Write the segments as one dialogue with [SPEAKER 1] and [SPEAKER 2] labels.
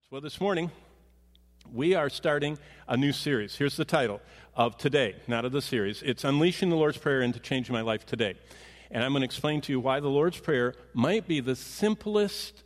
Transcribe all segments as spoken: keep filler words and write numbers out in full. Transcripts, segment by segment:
[SPEAKER 1] Well, this morning, we are starting a new series. Here's the title of today, not of the series. It's Unleashing the Lord's Prayer into Changing My Life Today. And I'm going to explain to you why the Lord's Prayer might be the simplest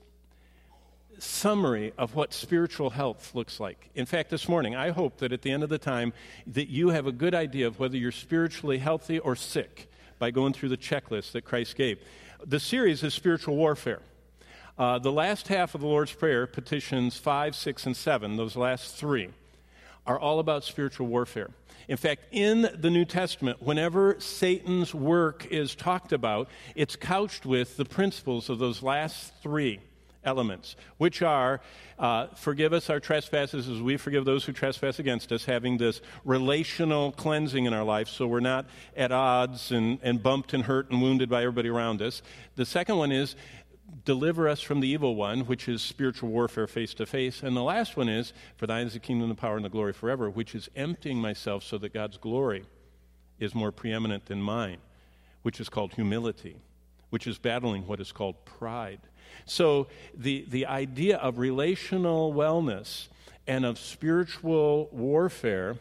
[SPEAKER 1] summary of what spiritual health looks like. In fact, this morning, I hope that at the end of the time that you have a good idea of whether you're spiritually healthy or sick by going through the checklist that Christ gave. The series is spiritual warfare. Uh, the last half of the Lord's Prayer, petitions five, six, and seven, those last three, are all about spiritual warfare. In fact, in the New Testament, whenever Satan's work is talked about, it's couched with the principles of those last three elements, which are, uh, forgive us our trespasses as we forgive those who trespass against us, having this relational cleansing in our life so we're not at odds and, and bumped and hurt and wounded by everybody around us. The second one is, deliver us from the evil one, which is spiritual warfare face-to-face. And the last one is, for thine is the kingdom, the power, and the glory forever, which is emptying myself so that God's glory is more preeminent than mine, which is called humility, which is battling what is called pride. So the, the idea of relational wellness and of spiritual warfare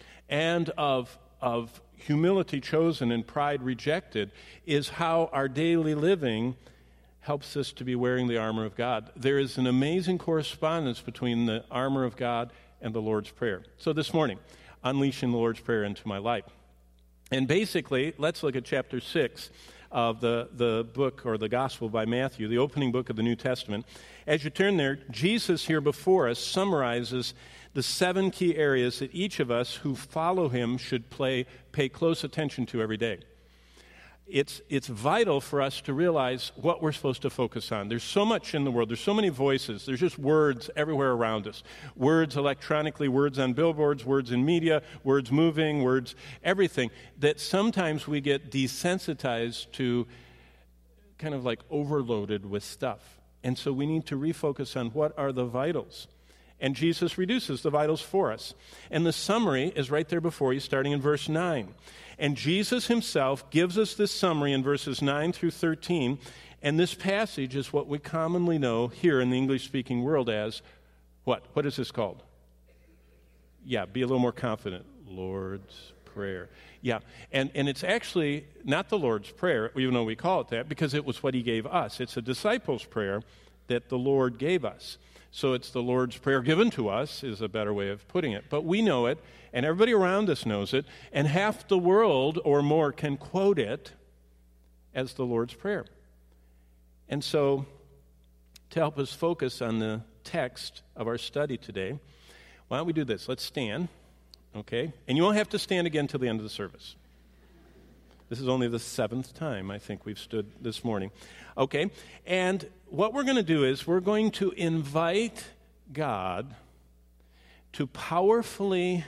[SPEAKER 1] and of, of humility chosen and pride rejected is how our daily living helps us to be wearing the armor of God. There is an amazing correspondence between the armor of God and the Lord's Prayer. So this morning, unleashing the Lord's Prayer into my life. And basically, let's look at chapter six of the, the book or the Gospel by Matthew, the opening book of the New Testament. As you turn there, Jesus here before us summarizes the seven key areas that each of us who follow him should play, pay close attention to every day. It's it's vital for us to realize what we're supposed to focus on. There's so much in the world. There's so many voices. There's just words everywhere around us. Words electronically, words on billboards, words in media, words moving, words everything, that sometimes we get desensitized to, kind of like overloaded with stuff. And so we need to refocus on what are the vitals. And Jesus reduces the vitals for us. And the summary is right there before you, starting in verse nine. And Jesus himself gives us this summary in verses nine through thirteen. And this passage is what we commonly know here in the English-speaking world as, what? What is this called? Yeah, be a little more confident. Lord's Prayer. Yeah, and, and it's actually not the Lord's Prayer, even though we call it that, because it was what he gave us. It's a disciples' prayer that the Lord gave us. So it's the Lord's Prayer given to us is a better way of putting it. But we know it, and everybody around us knows it, and half the world or more can quote it as the Lord's Prayer. And so to help us focus on the text of our study today, why don't we do this? Let's stand, okay? And you won't have to stand again till the end of the service. This is only the seventh time I think we've stood this morning. Okay, and what we're going to do is we're going to invite God to powerfully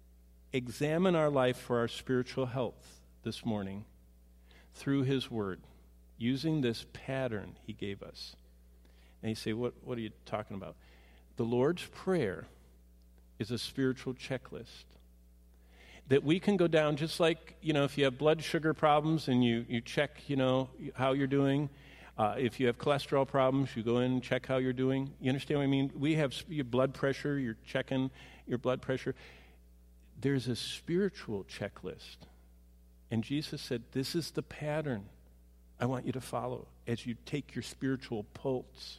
[SPEAKER 1] examine our life for our spiritual health this morning through his word, using this pattern he gave us. And you say, what, what are you talking about? The Lord's Prayer is a spiritual checklist that we can go down just like, you know, if you have blood sugar problems and you, you check, you know, how you're doing. Uh, if you have cholesterol problems, you go in and check how you're doing. You understand what I mean? We have your blood pressure, you're checking your blood pressure. There's a spiritual checklist. And Jesus said, this is the pattern I want you to follow as you take your spiritual pulse.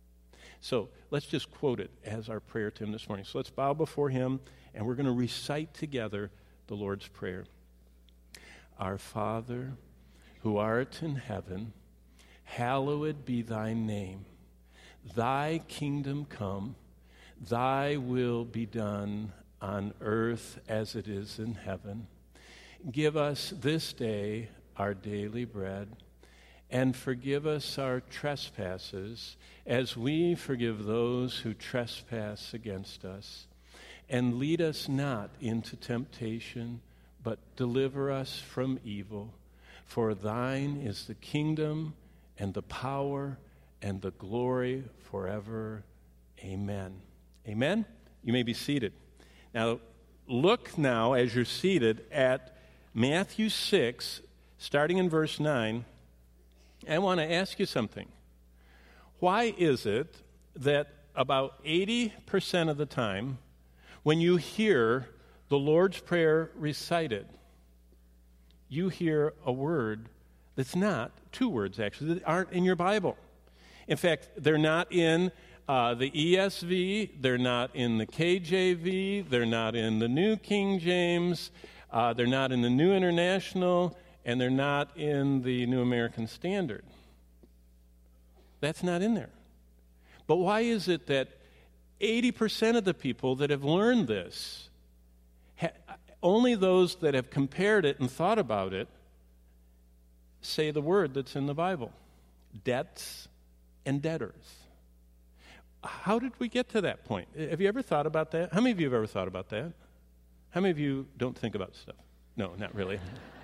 [SPEAKER 1] So let's just quote it as our prayer to him this morning. So let's bow before him, and we're going to recite together the Lord's Prayer. Our Father, who art in heaven, hallowed be thy name. Thy kingdom come, thy will be done on earth as it is in heaven. Give us this day our daily bread, and forgive us our trespasses as we forgive those who trespass against us. And lead us not into temptation, but deliver us from evil. For thine is the kingdom and the power and the glory forever. Amen. Amen? You may be seated. Now, look now as you're seated at Matthew six, starting in verse nine. I want to ask you something. Why is it that about eighty percent of the time, when you hear the Lord's Prayer recited, you hear a word that's not, two words actually, that aren't in your Bible. In fact, they're not in uh, the E S V, they're not in the K J V, they're not in the New King James, uh, they're not in the New International, and they're not in the New American Standard. That's not in there. But why is it that eighty percent of the people that have learned this, ha- only those that have compared it and thought about it, say the word that's in the Bible? Debts and debtors. How did we get to that point? Have you ever thought about that? How many of you have ever thought about that? How many of you don't think about stuff? No, not really.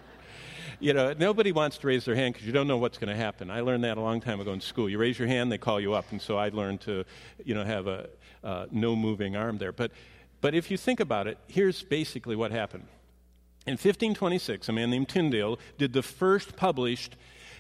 [SPEAKER 1] You know, nobody wants to raise their hand because you don't know what's going to happen. I learned that a long time ago in school. You raise your hand, they call you up, and so I learned to, you know, have a uh, no moving arm there. But, but if you think about it, here's basically what happened. In fifteen twenty-six, a man named Tyndale did the first published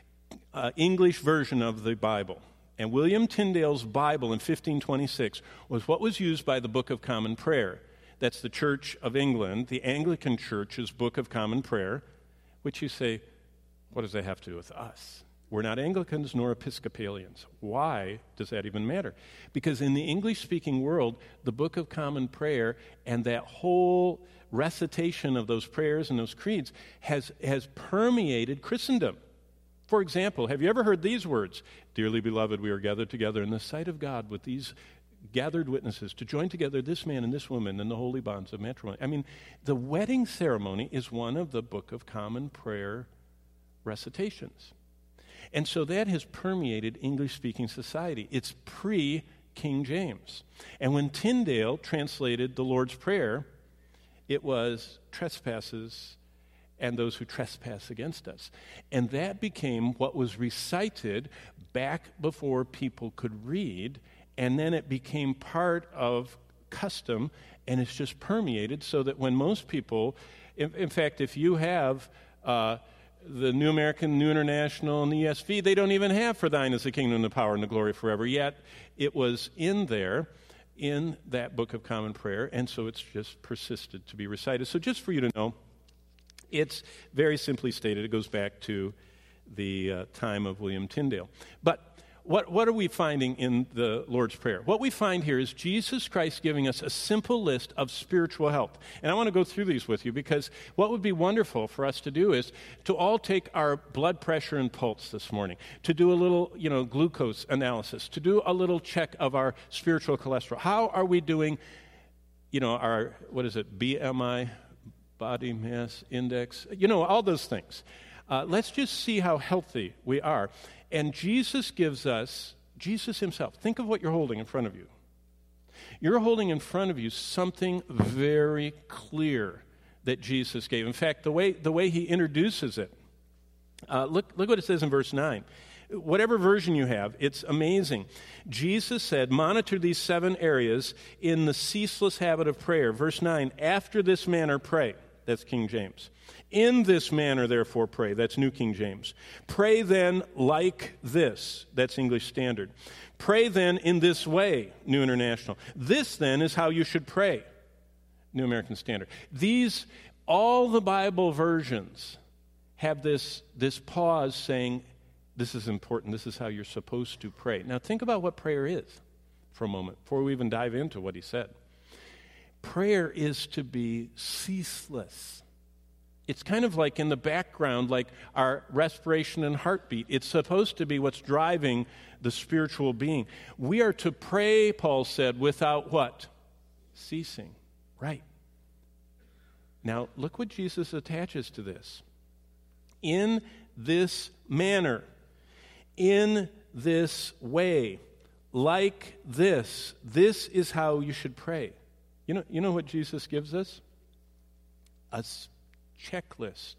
[SPEAKER 1] uh, English version of the Bible. And William Tyndale's Bible in fifteen twenty-six was what was used by the Book of Common Prayer. That's the Church of England, the Anglican Church's Book of Common Prayer, which you say, what does that have to do with us? We're not Anglicans nor Episcopalians. Why does that even matter? Because in the English-speaking world, the Book of Common Prayer and that whole recitation of those prayers and those creeds has, has permeated Christendom. For example, have you ever heard these words? Dearly beloved, we are gathered together in the sight of God with these gathered witnesses to join together this man and this woman in the holy bonds of matrimony. I mean, the wedding ceremony is one of the Book of Common Prayer recitations. And so that has permeated English-speaking society. It's pre-King James. And when Tyndale translated the Lord's Prayer, it was trespasses and those who trespass against us. And that became what was recited back before people could read, and then it became part of custom, and it's just permeated so that when most people, in, in fact, if you have uh, the New American, New International, and the E S V, they don't even have "For thine is the kingdom, the power, and the glory forever," yet it was in there in that Book of Common Prayer, and so it's just persisted to be recited. So just for you to know, it's very simply stated. It goes back to the uh, time of William Tyndale. But what, what are we finding in the Lord's Prayer? What we find here is Jesus Christ giving us a simple list of spiritual health. And I want to go through these with you because what would be wonderful for us to do is to all take our blood pressure and pulse this morning, to do a little, you know, glucose analysis, to do a little check of our spiritual cholesterol. How are we doing, you know, our, what is it, B M I, body mass index, you know, all those things. Uh, let's just see how healthy we are. And Jesus gives us, Jesus himself, think of what you're holding in front of you. You're holding in front of you something very clear that Jesus gave. In fact, the way the way he introduces it, uh, look, look what it says in verse nine. Whatever version you have, it's amazing. Jesus said, monitor these seven areas in the ceaseless habit of prayer. Verse nine, after this manner pray. That's King James. In this manner, therefore, pray. That's New King James. Pray then like this. That's English Standard. Pray then in this way, New International. This then is how you should pray, New American Standard. These, all the Bible versions have this, this pause saying, this is important. This is how you're supposed to pray. Now think about what prayer is for a moment before we even dive into what he said. Prayer is to be ceaseless. It's kind of like in the background, like our respiration and heartbeat. It's supposed to be what's driving the spiritual being. We are to pray, Paul said, without what? Ceasing. Right. Now, look what Jesus attaches to this. In this manner, in this way, like this, this is how you should pray. You know, you know what Jesus gives us? A checklist.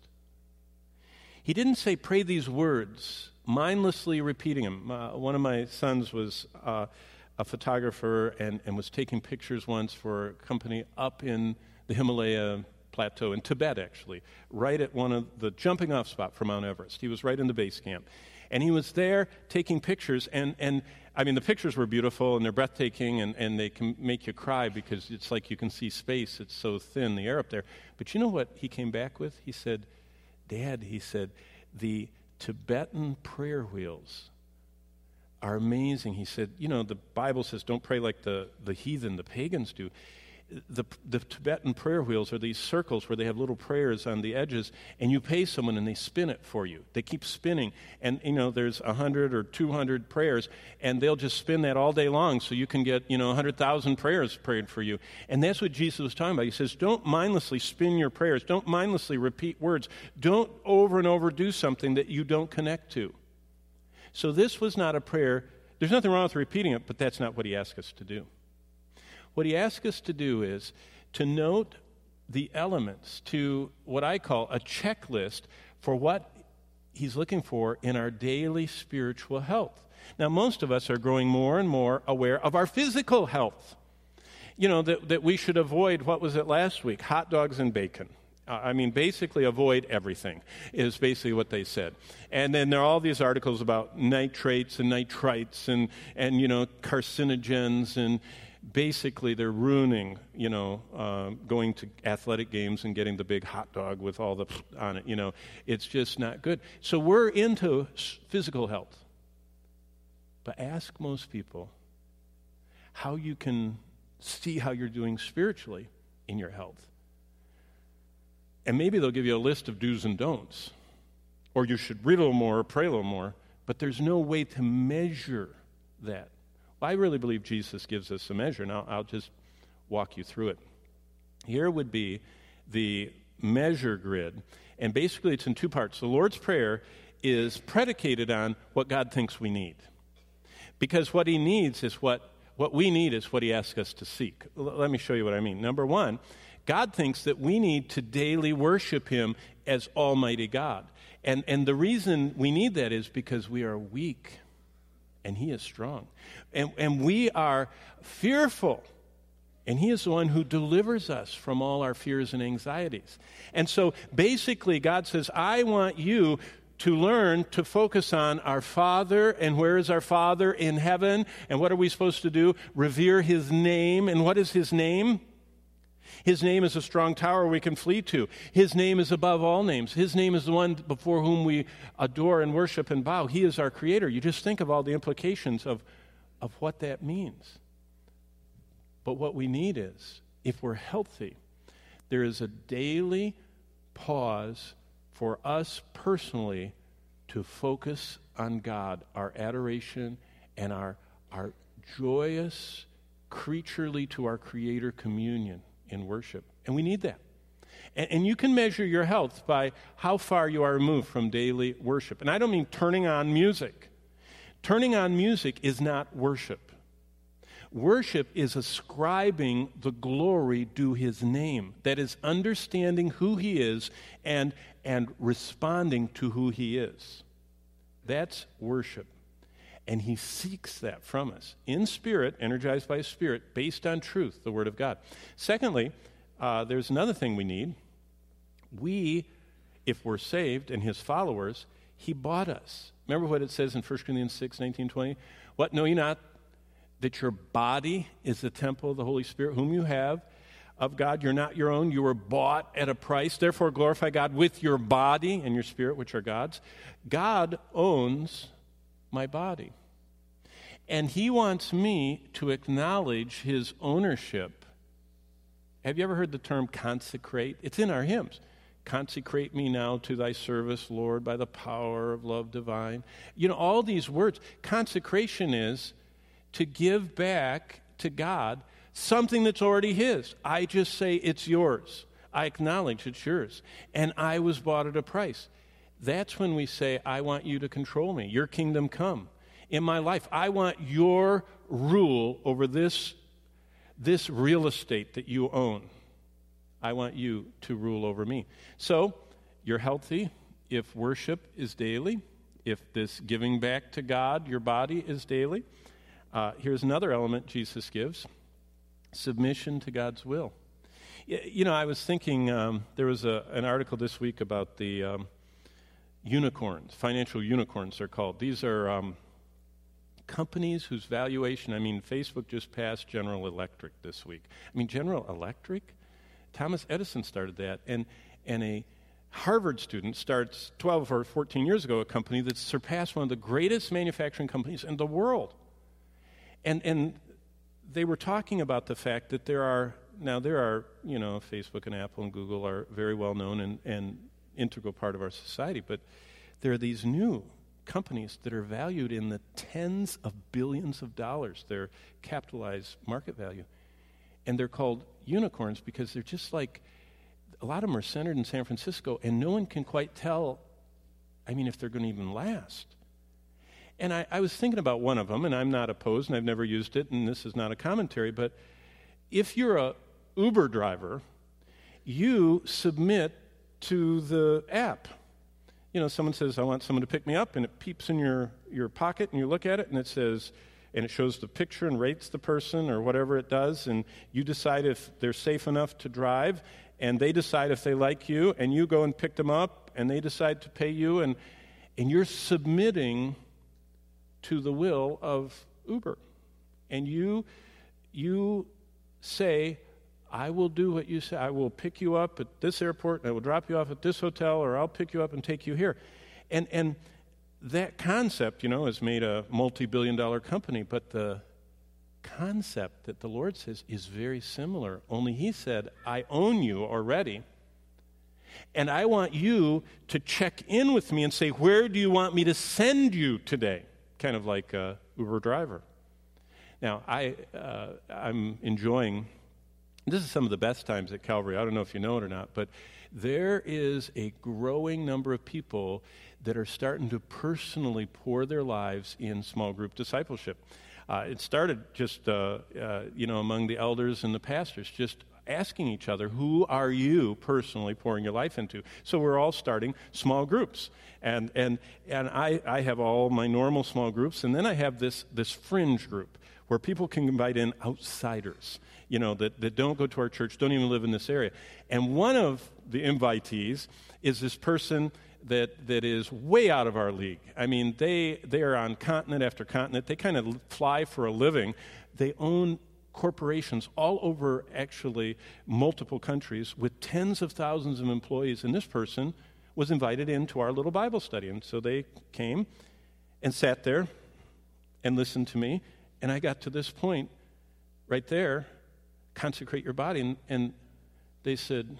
[SPEAKER 1] He didn't say pray these words, mindlessly repeating them. Uh, one of my sons was uh, a photographer and, and was taking pictures once for a company up in the Himalaya plateau in Tibet, actually, right at one of the jumping off spot for Mount Everest. He was right in the base camp. And he was there taking pictures, and, and I mean, the pictures were beautiful, and they're breathtaking, and, and they can make you cry because it's like you can see space. It's so thin, the air up there. But you know what he came back with? He said, Dad, he said, the Tibetan prayer wheels are amazing. He said, you know, the Bible says don't pray like the, the heathen, the pagans do. The, the Tibetan prayer wheels are these circles where they have little prayers on the edges, and you pay someone and they spin it for you. They keep spinning, and you know there's a hundred or two hundred prayers, and they'll just spin that all day long, so you can get you know a hundred thousand prayers prayed for you. And that's what Jesus was talking about. He says, don't mindlessly spin your prayers. Don't mindlessly repeat words. Don't over and over do something that you don't connect to. So this was not a prayer. There's nothing wrong with repeating it, but that's not what he asked us to do. What he asks us to do is to note the elements, to what I call a checklist for what he's looking for in our daily spiritual health. Now, most of us are growing more and more aware of our physical health. You know, that, that we should avoid, what was it last week? Hot dogs and bacon. I mean, basically avoid everything is basically what they said. And then there are all these articles about nitrates and nitrites and, and you know, carcinogens, and basically they're ruining, you know, uh, going to athletic games and getting the big hot dog with all the on it. You know, it's just not good. So we're into physical health. But ask most people how you can see how you're doing spiritually in your health. And maybe they'll give you a list of do's and don'ts. Or you should read a little more or pray a little more. But there's no way to measure that. Well, I really believe Jesus gives us a measure. Now, I'll just walk you through it. Here would be the measure grid. And basically it's in two parts. The Lord's Prayer is predicated on what God thinks we need. Because what he needs is what, what we need is what he asks us to seek. L- let me show you what I mean. Number one, God thinks that we need to daily worship him as Almighty God. And, and the reason we need that is because we are weak and he is strong. And, and we are fearful, and he is the one who delivers us from all our fears and anxieties. And so basically God says, I want you to learn to focus on our Father. And where is our Father? In heaven. And what are we supposed to do? Revere his name. And what is his name? His name is a strong tower we can flee to. His name is above all names. His name is the one before whom we adore and worship and bow. He is our creator. You just think of all the implications of, of what that means. But what we need is, if we're healthy, there is a daily pause for us personally to focus on God, our adoration and our, our joyous, creaturely to our Creator communion in worship. And we need that. And, and you can measure your health by how far you are removed from daily worship. And I don't mean turning on music. Turning on music is not worship. Worship is ascribing the glory due his name. That is understanding who he is and, and responding to who he is. That's worship. And he seeks that from us in spirit, energized by his spirit, based on truth, the word of God. Secondly, uh, there's another thing we need. We, if we're saved and his followers, he bought us. Remember what it says in First Corinthians six, nineteen, twenty? What, know ye not that your body is the temple of the Holy Spirit, whom you have of God? You're not your own. You were bought at a price. Therefore, glorify God with your body and your spirit, which are God's. God owns my body. And he wants me to acknowledge his ownership. Have you ever heard the term consecrate? It's in our hymns. Consecrate me now to thy service, Lord, by the power of love divine. You know, all these words. Consecration is to give back to God something that's already his. I just say it's yours. I acknowledge it's yours. And I was bought at a price. That's when we say, I want you to control me. Your kingdom come in my life. I want your rule over this, this real estate that you own. I want you to rule over me. So you're healthy if worship is daily, if this giving back to God, your body, is daily. Uh, here's another element Jesus gives: submission to God's will. You know, I was thinking, um, there was a, an article this week about the um, unicorns, financial unicorns they're called. These are um, companies whose valuation, I mean, Facebook just passed General Electric this week. I mean, General Electric? Thomas Edison started that, and and a Harvard student starts twelve or fourteen years ago a company that surpassed one of the greatest manufacturing companies in the world. And and they were talking about the fact that there are, now there are, you know, Facebook and Apple and Google are very well known and, and integral part of our society, but there are these new companies that are valued in the tens of billions of dollars, their capitalized market value. And they're called unicorns because they're just like, a lot of them are centered in San Francisco, and no one can quite tell, I mean, if they're going to even last. And I, I was thinking about one of them, and I'm not opposed, and I've never used it, and this is not a commentary, but if you're a Uber driver, you submit to the app. You know, someone says, I want someone to pick me up, and it peeps in your, your pocket, and you look at it, and it says, and it shows the picture and rates the person or whatever it does, and you decide if they're safe enough to drive, and they decide if they like you, and you go and pick them up, and they decide to pay you, and and you're submitting to the will of Uber. And you you say, I will do what you say. I will pick you up at this airport, and I will drop you off at this hotel, or I'll pick you up and take you here. And and that concept, you know, has made a multi-billion dollar company, but the concept that the Lord says is very similar, only he said, I own you already, and I want you to check in with me and say, where do you want me to send you today? Kind of like a Uber driver. Now, I, uh, I'm enjoying, this is some of the best times at Calvary. I don't know if you know it or not, but there is a growing number of people that are starting to personally pour their lives in small group discipleship. Uh, it started just, uh, uh, you know, among the elders and the pastors, just asking each other, who are you personally pouring your life into? So we're all starting small groups. And and and I, I have all my normal small groups, and then I have this this fringe group where people can invite in outsiders, you know, that, that don't go to our church, don't even live in this area. And one of the invitees is this person that that is way out of our league. I mean, they they are on continent after continent. They kind of fly for a living. They own corporations all over, actually, multiple countries with tens of thousands of employees. And this person was invited into our little Bible study. And so they came and sat there and listened to me. And I got to this point right there, consecrate your body. And, and they said,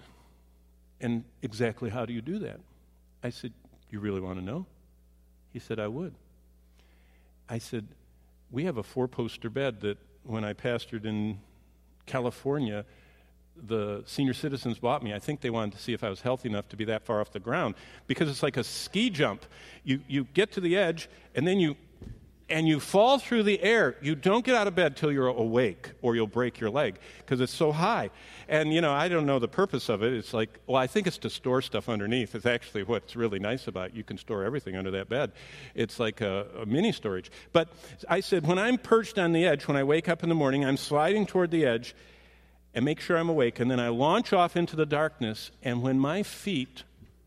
[SPEAKER 1] and exactly how do you do that? I said, you really want to know? He said, I would. I said, we have a four-poster bed that when I pastored in California, the senior citizens bought me. I think they wanted to see if I was healthy enough to be that far off the ground, because it's like a ski jump. You you get to the edge, and then you and you fall through the air. You don't get out of bed till you're awake, or you'll break your leg, because it's so high. And, you know, I don't know the purpose of it. It's like, well, I think it's to store stuff underneath. It's actually what's really nice about it. You can store everything under that bed. It's like a, a mini storage. But I said, when I'm perched on the edge, when I wake up in the morning, I'm sliding toward the edge and make sure I'm awake, and then I launch off into the darkness, and when my feet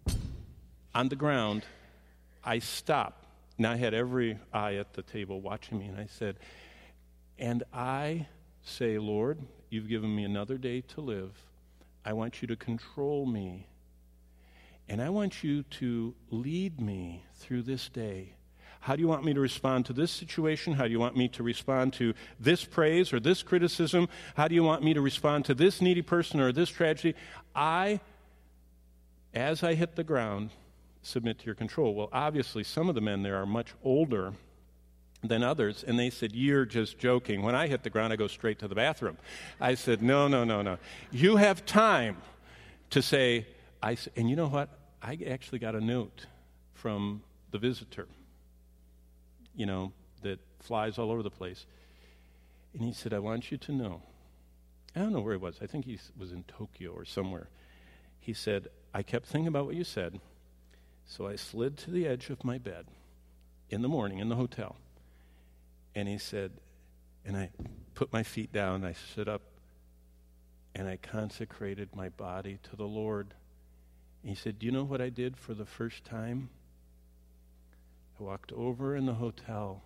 [SPEAKER 1] on the ground, I stop. Now, I had every eye at the table watching me, and I said, and I say, Lord, you've given me another day to live. I want you to control me, and I want you to lead me through this day. How do you want me to respond to this situation? How do you want me to respond to this praise or this criticism? How do you want me to respond to this needy person or this tragedy? I, as I hit the ground, submit to your control. Well, obviously, some of the men there are much older than others, and they said, you're just joking. When I hit the ground, I go straight to the bathroom. I said, no, no, no, no. You have time to say, I, and you know what? I actually got a note from the visitor, you know, that flies all over the place. And he said, I want you to know. I don't know where he was. I think he was in Tokyo or somewhere. He said, I kept thinking about what you said. So I slid to the edge of my bed in the morning in the hotel. And he said, and I put my feet down, I stood up, and I consecrated my body to the Lord. And he said, do you know what I did for the first time? I walked over in the hotel,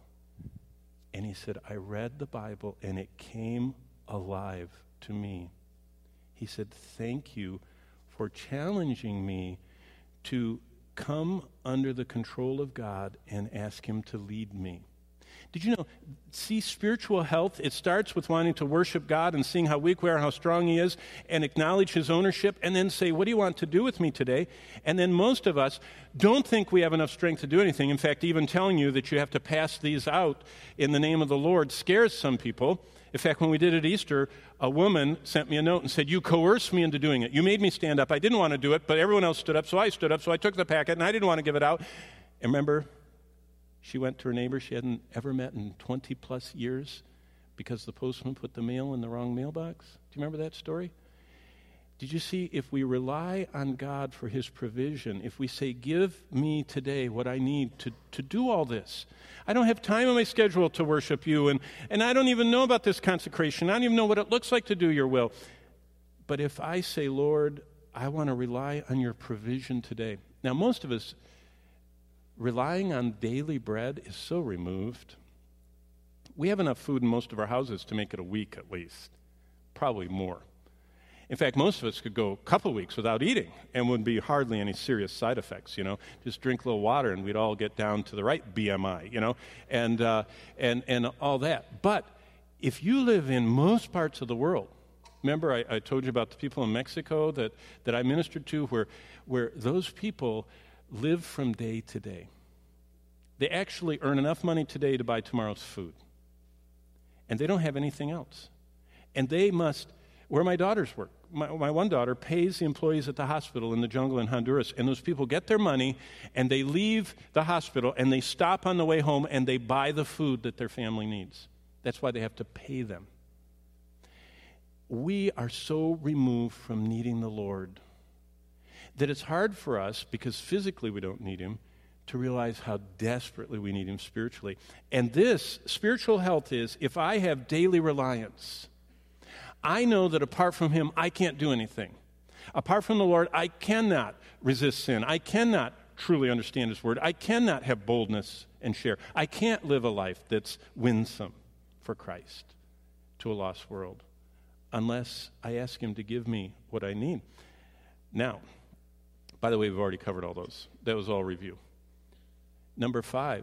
[SPEAKER 1] and he said, I read the Bible, and it came alive to me. He said, thank you for challenging me to come under the control of God and ask him to lead me. Did you know, see, spiritual health, it starts with wanting to worship God and seeing how weak we are and how strong he is, and acknowledge his ownership, and then say, what do you want to do with me today? And then most of us don't think we have enough strength to do anything. In fact, even telling you that you have to pass these out in the name of the Lord scares some people. In fact, when we did it at Easter, a woman sent me a note and said, you coerced me into doing it. You made me stand up. I didn't want to do it, but everyone else stood up, so I stood up, so I took the packet, and I didn't want to give it out. And remember, she went to her neighbor she hadn't ever met in twenty-plus years because the postman put the mail in the wrong mailbox. Do you remember that story? Did you see, if we rely on God for his provision, if we say, give me today what I need to, to do all this. I don't have time on my schedule to worship you, and, and I don't even know about this consecration. I don't even know what it looks like to do your will. But if I say, Lord, I want to rely on your provision today. Now, most of us, relying on daily bread is so removed. We have enough food in most of our houses to make it a week at least, probably more. In fact, most of us could go a couple weeks without eating and wouldn't be hardly any serious side effects, you know. Just drink a little water and we'd all get down to the right B M I, you know, and, uh, and, and all that. But if you live in most parts of the world, remember I, I told you about the people in Mexico that, that I ministered to where, where those people live from day to day. They actually earn enough money today to buy tomorrow's food. And they don't have anything else. And they must, where my daughters work, my, my one daughter pays the employees at the hospital in the jungle in Honduras, and those people get their money, and they leave the hospital, and they stop on the way home, and they buy the food that their family needs. That's why they have to pay them. We are so removed from needing the Lord that it's hard for us, because physically we don't need him, to realize how desperately we need him spiritually. And this, spiritual health, is if I have daily reliance, I know that apart from him, I can't do anything. Apart from the Lord, I cannot resist sin. I cannot truly understand his word. I cannot have boldness and share. I can't live a life that's winsome for Christ to a lost world unless I ask him to give me what I need. Now, by the way, we've already covered all those. That was all review. Number five,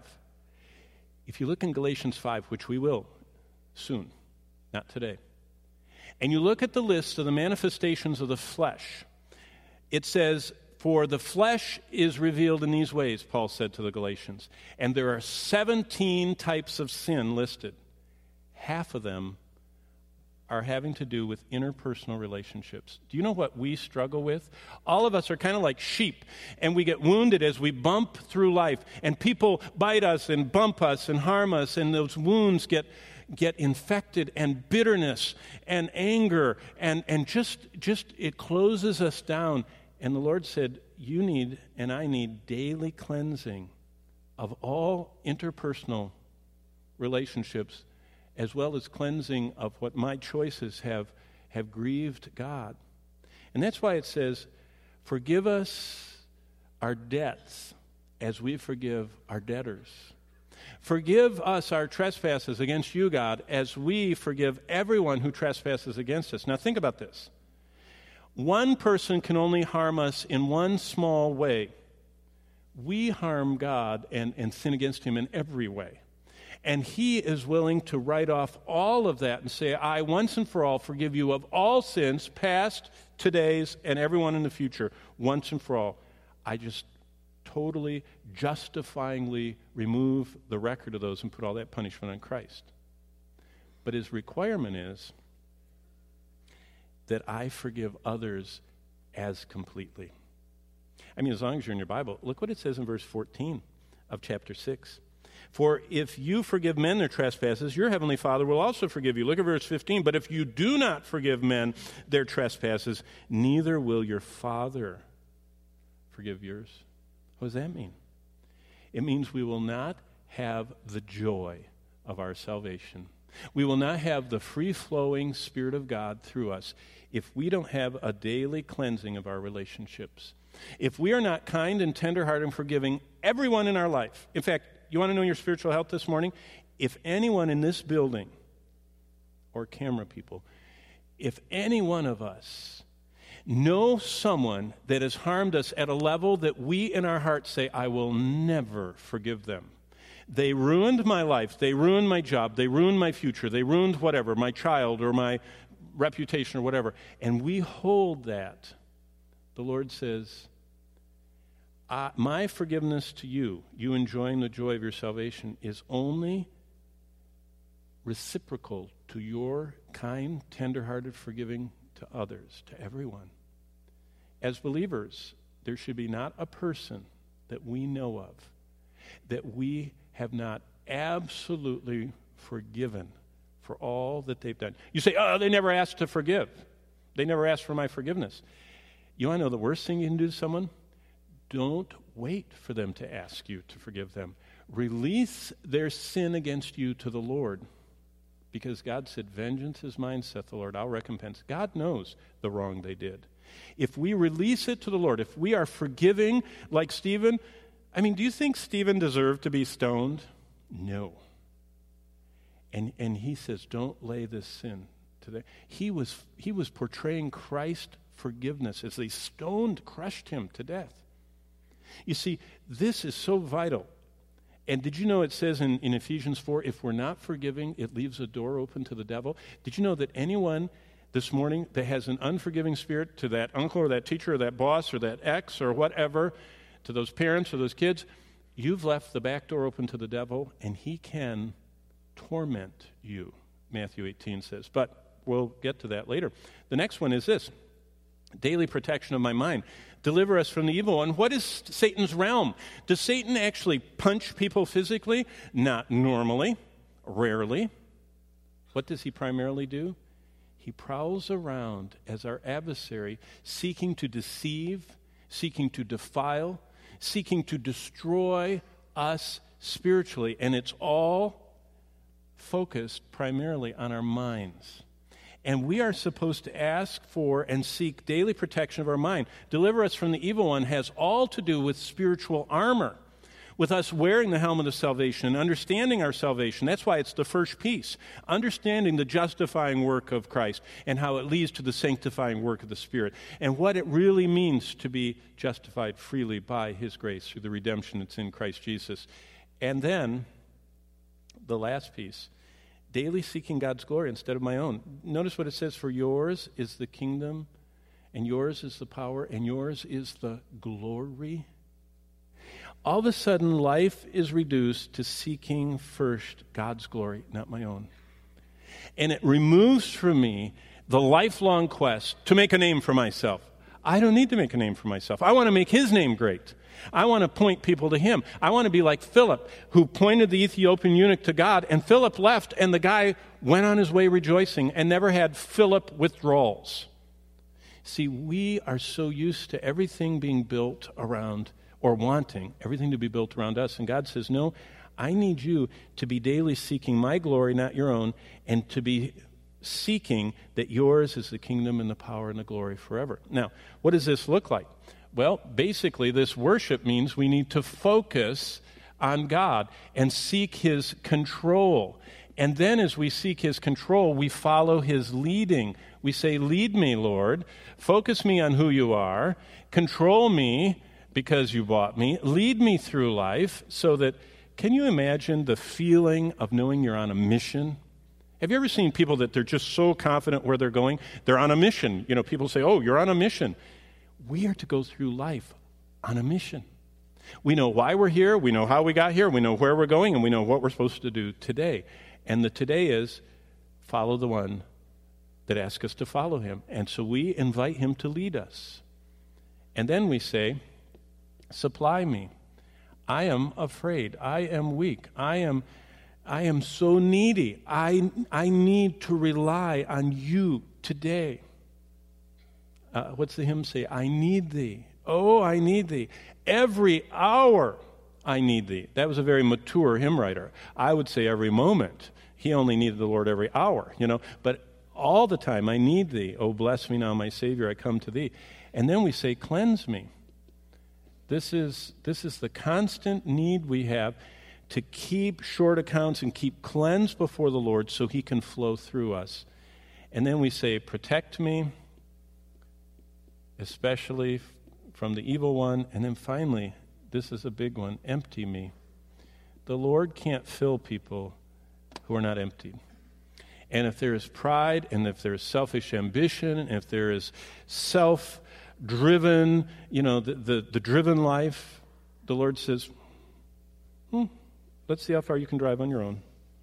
[SPEAKER 1] if you look in Galatians five, which we will soon, not today, and you look at the list of the manifestations of the flesh, it says, for the flesh is revealed in these ways, Paul said to the Galatians, and there are seventeen types of sin listed. Half of them are having to do with interpersonal relationships. Do you know what we struggle with? All of us are kind of like sheep, and we get wounded as we bump through life, and people bite us and bump us and harm us, and those wounds get get infected, and bitterness and anger, and, and just, just it closes us down. And the Lord said, you need and I need daily cleansing of all interpersonal relationships, as well as cleansing of what my choices have, have grieved God. And that's why it says, forgive us our debts as we forgive our debtors. Forgive us our trespasses against you, God, as we forgive everyone who trespasses against us. Now think about this. One person can only harm us in one small way. We harm God and, and sin against him in every way. And he is willing to write off all of that and say, I once and for all forgive you of all sins, past, today's, and everyone in the future, once and for all. I just totally, justifyingly remove the record of those and put all that punishment on Christ. But his requirement is that I forgive others as completely. I mean, as long as you're in your Bible, look what it says in verse fourteen of chapter six. For if you forgive men their trespasses, your heavenly Father will also forgive you. Look at verse fifteen. But if you do not forgive men their trespasses, neither will your Father forgive yours. What does that mean? It means we will not have the joy of our salvation. We will not have the free-flowing Spirit of God through us if we don't have a daily cleansing of our relationships. If we are not kind and tenderhearted and forgiving everyone in our life. In fact, you want to know your spiritual health this morning? If anyone in this building, or camera people, if any one of us know someone that has harmed us at a level that we in our hearts say, I will never forgive them. They ruined my life. They ruined my job. They ruined my future. They ruined whatever, my child or my reputation or whatever. And we hold that. The Lord says, uh, my forgiveness to you, you enjoying the joy of your salvation, is only reciprocal to your kind, tender-hearted forgiving to others, to everyone. As believers, there should be not a person that we know of that we have not absolutely forgiven for all that they've done. You say, oh, they never asked to forgive. They never asked for my forgiveness. You want to know the worst thing you can do to someone? Don't wait for them to ask you to forgive them. Release their sin against you to the Lord. Because God said, vengeance is mine, saith the Lord, I'll recompense. God knows the wrong they did. If we release it to the Lord, if we are forgiving like Stephen, I mean, do you think Stephen deserved to be stoned? No. And and he says, don't lay this sin to them. He was, he was portraying Christ's forgiveness as they stoned, crushed him to death. You see, this is so vital. And did you know it says in, in Ephesians four, if we're not forgiving, it leaves a door open to the devil? Did you know that anyone this morning that has an unforgiving spirit to that uncle or that teacher or that boss or that ex or whatever, to those parents or those kids, you've left the back door open to the devil, and he can torment you, Matthew eighteen says. But we'll get to that later. The next one is this, daily protection of my mind. Deliver us from the evil one. What is Satan's realm? Does Satan actually punch people physically? Not normally, rarely. What does he primarily do? He prowls around as our adversary, seeking to deceive, seeking to defile, seeking to destroy us spiritually. And it's all focused primarily on our minds. And we are supposed to ask for and seek daily protection of our mind. Deliver us from the evil one has all to do with spiritual armor, with us wearing the helmet of salvation and understanding our salvation. That's why it's the first piece, understanding the justifying work of Christ and how it leads to the sanctifying work of the Spirit and what it really means to be justified freely by His grace through the redemption that's in Christ Jesus. And then the last piece, daily seeking God's glory instead of my own. Notice what it says, for yours is the kingdom, and yours is the power, and yours is the glory. All of a sudden, life is reduced to seeking first God's glory, not my own. And it removes from me the lifelong quest to make a name for myself. I don't need to make a name for myself. I want to make His name great. I want to point people to Him. I want to be like Philip, who pointed the Ethiopian eunuch to God, and Philip left, and the guy went on his way rejoicing and never had Philip withdrawals. See, we are so used to everything being built around, or wanting everything to be built around us, and God says, no, I need you to be daily seeking my glory, not your own, and to be seeking that yours is the kingdom and the power and the glory forever. Now, what does this look like? Well, basically, this worship means we need to focus on God and seek His control. And then as we seek His control, we follow His leading. We say, lead me, Lord. Focus me on who you are. Control me because you bought me. Lead me through life so that, can you imagine the feeling of knowing you're on a mission? Have you ever seen people that they're just so confident where they're going? They're on a mission. You know, people say, oh, you're on a mission. We are to go through life on a mission. We know why we're here, we know how we got here, we know where we're going, and we know what we're supposed to do today. And the today is follow the one that asks us to follow Him. And so we invite Him to lead us. And then we say, supply me. I am afraid. I am weak. I am I am so needy. I I need to rely on you today. Uh, what's the hymn say? I need thee. Oh, I need thee. Every hour I need thee. That was a very mature hymn writer. I would say every moment he only needed the Lord every hour, you know. But all the time, I need thee. Oh, bless me now, my Savior, I come to thee. And then we say, cleanse me. This is, this is the constant need we have to keep short accounts and keep cleansed before the Lord so he can flow through us. And then we say, protect me, especially from the evil one. And then finally, this is a big one, empty me. The Lord can't fill people who are not emptied. And if there is pride, and if there is selfish ambition, and if there is self-driven, you know, the, the, the driven life, the Lord says, hmm, let's see how far you can drive on your own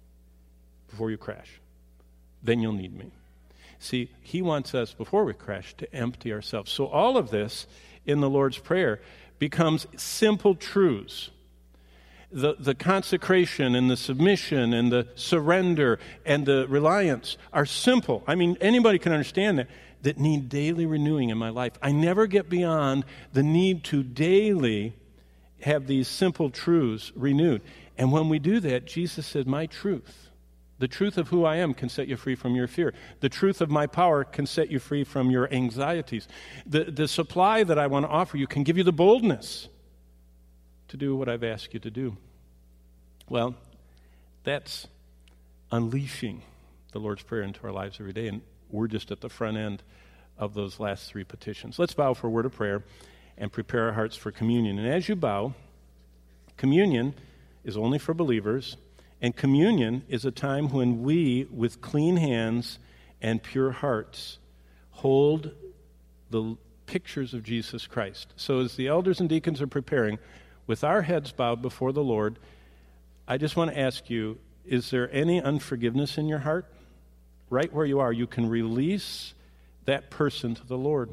[SPEAKER 1] before you crash. Then you'll need me. See, he wants us, before we crash, to empty ourselves. So all of this in the Lord's Prayer becomes simple truths. The, the consecration and the submission and the surrender and the reliance are simple. I mean, anybody can understand that, that need daily renewing in my life. I never get beyond the need to daily have these simple truths renewed. And when we do that, Jesus said, my truth, the truth of who I am can set you free from your fear. The truth of my power can set you free from your anxieties. The, the supply that I want to offer you can give you the boldness to do what I've asked you to do. Well, that's unleashing the Lord's Prayer into our lives every day, and we're just at the front end of those last three petitions. Let's bow for a word of prayer and prepare our hearts for communion. And as you bow, communion is only for believers, and communion is a time when we, with clean hands and pure hearts, hold the pictures of Jesus Christ. So as the elders and deacons are preparing, with our heads bowed before the Lord, I just want to ask you, is there any unforgiveness in your heart? Right where you are, you can release that person to the Lord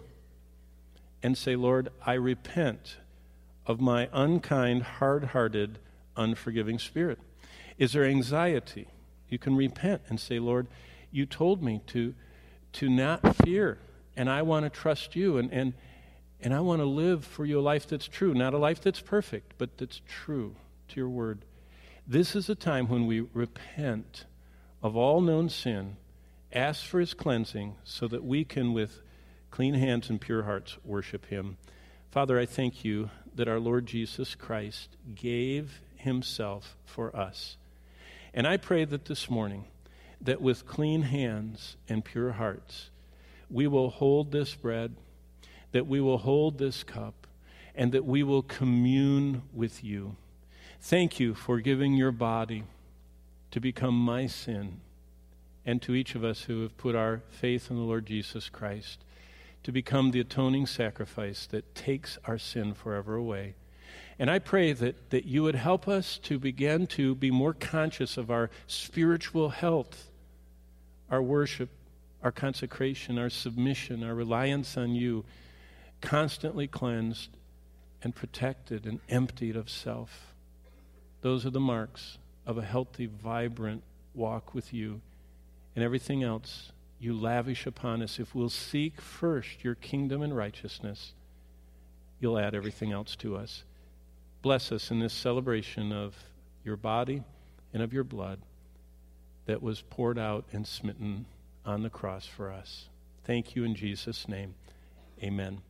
[SPEAKER 1] and say, Lord, I repent of my unkind, hard-hearted, unforgiving spirit. Is there anxiety? You can repent and say, Lord, you told me to, to not fear, and I want to trust you, and, and, and I want to live for you a life that's true, not a life that's perfect, but that's true to your word. This is a time when we repent of all known sin, ask for his cleansing, so that we can, with clean hands and pure hearts, worship him. Father, I thank you that our Lord Jesus Christ gave himself for us. And I pray that this morning, that with clean hands and pure hearts, we will hold this bread, that we will hold this cup, and that we will commune with you. Thank you for giving your body to become my sin, and to each of us who have put our faith in the Lord Jesus Christ to become the atoning sacrifice that takes our sin forever away. And I pray that, that you would help us to begin to be more conscious of our spiritual health, our worship, our consecration, our submission, our reliance on you, constantly cleansed and protected and emptied of self. Those are the marks of a healthy, vibrant walk with you. And everything else you lavish upon us. If we'll seek first your kingdom and righteousness, you'll add everything else to us. Bless us in this celebration of your body and of your blood that was poured out and smitten on the cross for us. Thank you in Jesus' name. Amen.